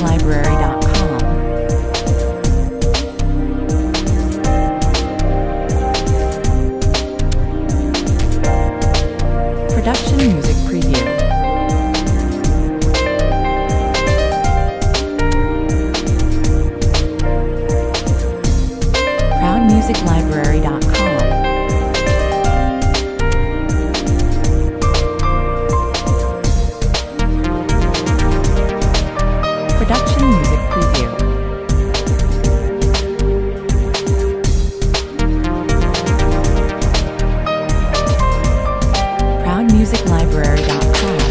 ProudMusicLibrary.com. Production Music Preview. ProudMusicLibrary.com. Production Music Preview. ProudMusicLibrary.com.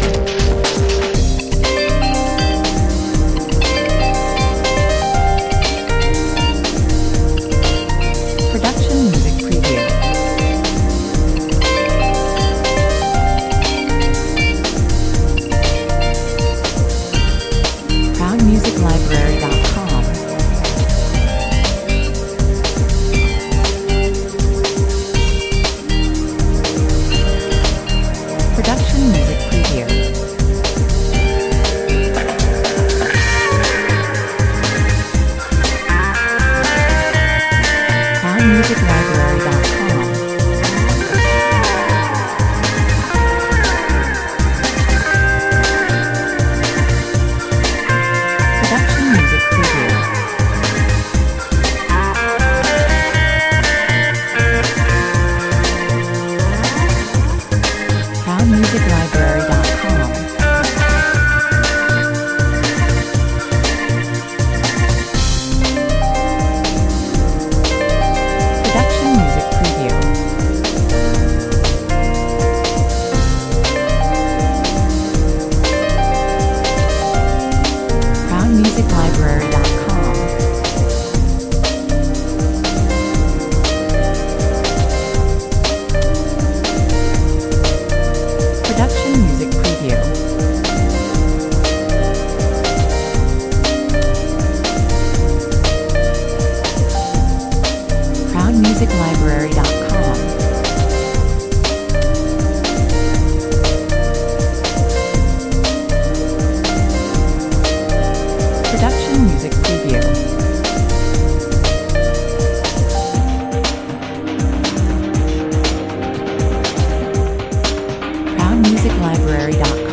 Production Music Preview. ProudMusicLibrary.com. Production Music Preview. ProudMusicLibrary.com. Production Music Preview. ProudMusicLibrary.com. Production Music Preview. ProudMusicLibrary.com. Production Music Preview. ProudMusicLibrary.com. Production Music Preview. ProudMusicLibrary.com.